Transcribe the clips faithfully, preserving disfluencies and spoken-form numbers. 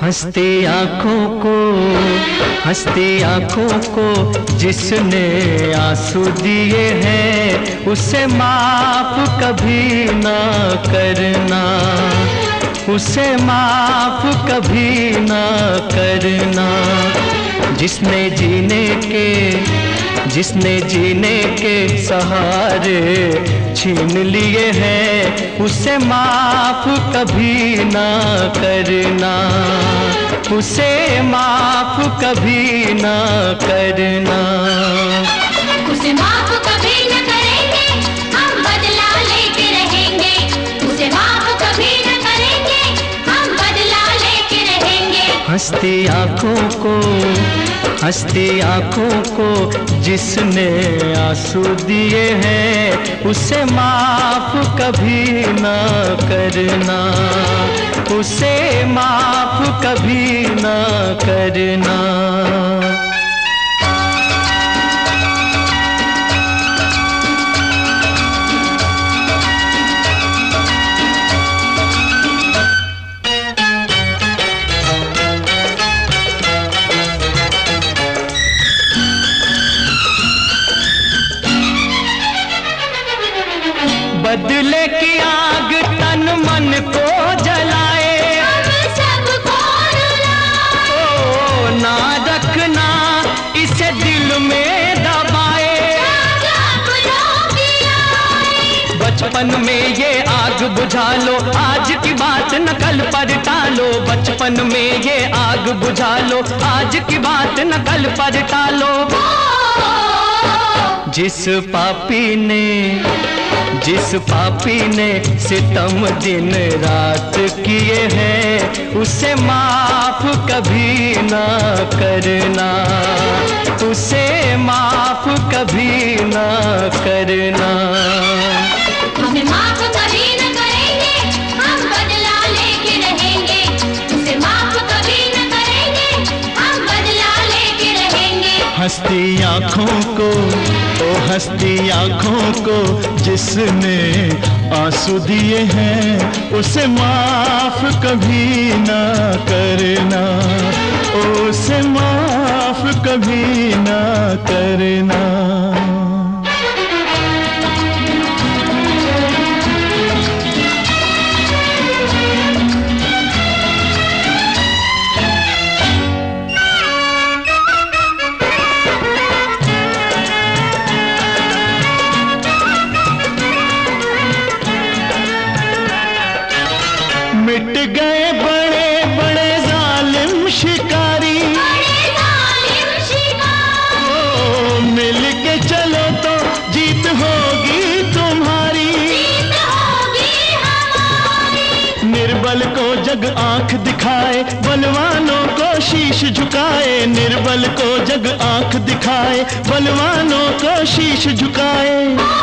हंसती आँखों को, हंसती आँखों को जिसने आंसू दिए हैं, उसे माफ कभी ना करना, उसे माफ कभी ना करना। जिसने जीने के, जिसने जीने के सहारे छीन लिए हैं, उसे माफ कभी ना करना, उसे माफ कभी ना करना। उसे माफ कभी न करेंगे, हम बदला लेके रहेंगे। उसे माफ कभी न करेंगे, हम बदला लेके रहेंगे। हंसती आँखों को, हंसती आँखों को जिसने आंसू दिए हैं, उसे माफ कभी ना करना, उसे माफ कभी ना करना। बदले की आग तन मन को जलाए, हम सबको रुलाए। ओ ना रखना इसे दिल में दबाए। बचपन में ये आग बुझा लो, आज की बात न कल पर टालो। बचपन में ये आग बुझा लो, आज की बात न कल पर टालो। जिस पापी ने, जिस पापी ने सितम दिन रात किए हैं, उसे माफ कभी ना करना, उसे माफ कभी ना करना। हमें माफ कभी न करेंगे, हम बदला लेके रहेंगे। उसे माफ कभी न करेंगे, हम बदला लेके रहेंगे। हंसती आँखों को, ओ हंसती आँखों को जिसने आंसू दिए हैं, उसे माफ कभी ना करना, उसे माफ कभी ना करना। मिट गए बड़े बड़े जालिम शिकारी, बड़े जालिम शिकारी। ओ मिल के चलो तो जीत होगी तुम्हारी, जीत होगी हमारी। निर्बल को जग आंख दिखाए, बलवानों को शीश झुकाए। निर्बल को जग आंख दिखाए, बलवानों को शीश झुकाए।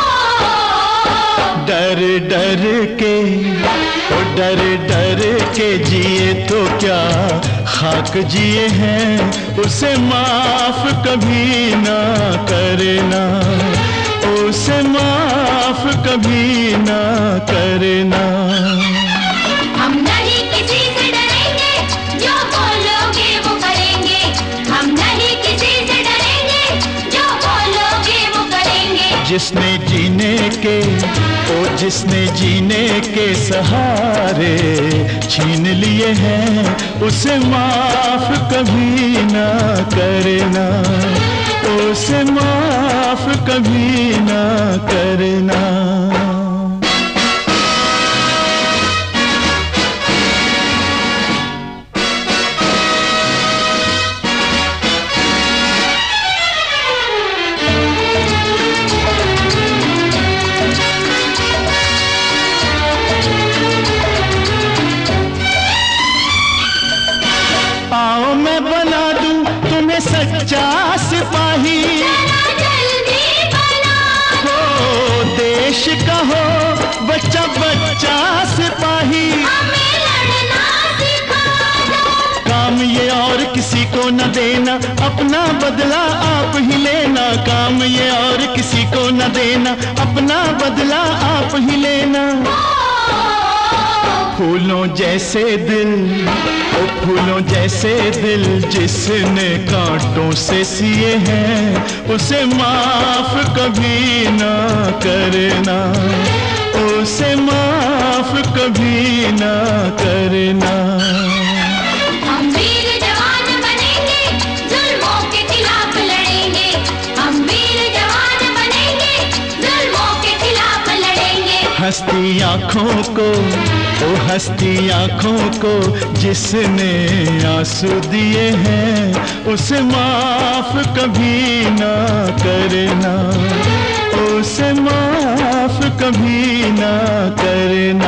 डर डर के, ओ डर डर के जिए तो क्या खाक जिए हैं, उसे माफ कभी ना करना, उसे माफ कभी ना करना। हम नहीं किसी से डरेंगे, जो बोलोगे वो करेंगे। हम नहीं किसी से डरेंगे, जो बोलोगे वो करेंगे। जिसने जीने के, ओ जिसने जीने के सहारे छीन लिए हैं, उसे माफ कभी ना करना, उसे माफ कभी ना करना। आओ मैं बना दूं तुम्हें सच्चा सिपाही, जल्दी बना हो देश का हो बच्चा बच्चा सिपाही। हमें लड़ना सिखा दो। काम ये और किसी को न देना, अपना बदला आप ही लेना। काम ये और किसी को न देना, अपना बदला आप ही लेना। फूलों जैसे दिल, ओ फूलों जैसे दिल जिसने कांटों से सिए हैं, उसे माफ कभी ना करना, उसे माफ कभी ना करना। हम वीर जवान बनेंगे, जुल्मों के खिलाफ लड़ेंगे। हम वीर जवान बनेंगे, जुल्मों के खिलाफ लड़ेंगे। हंसती आँखों को, ओ हंसती आँखों को जिसने आंसू दिए हैं, उसे माफ कभी ना करना, उसे माफ कभी ना करना।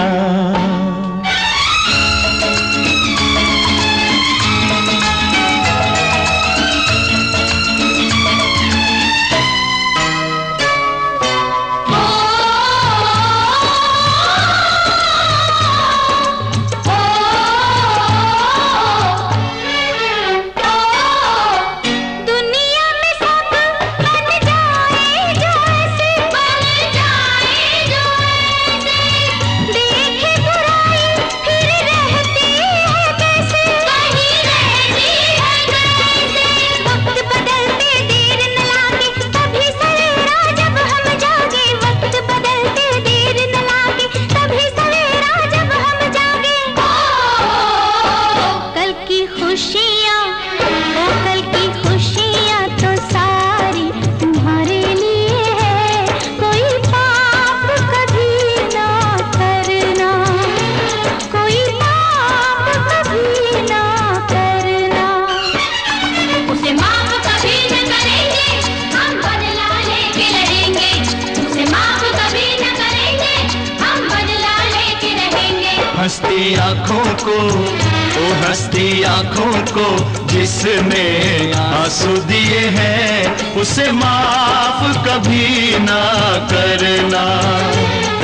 हंसती आँखों को, ओ हंसती आँखों को जिसने आंसू दिए हैं, उसे माफ कभी ना करना।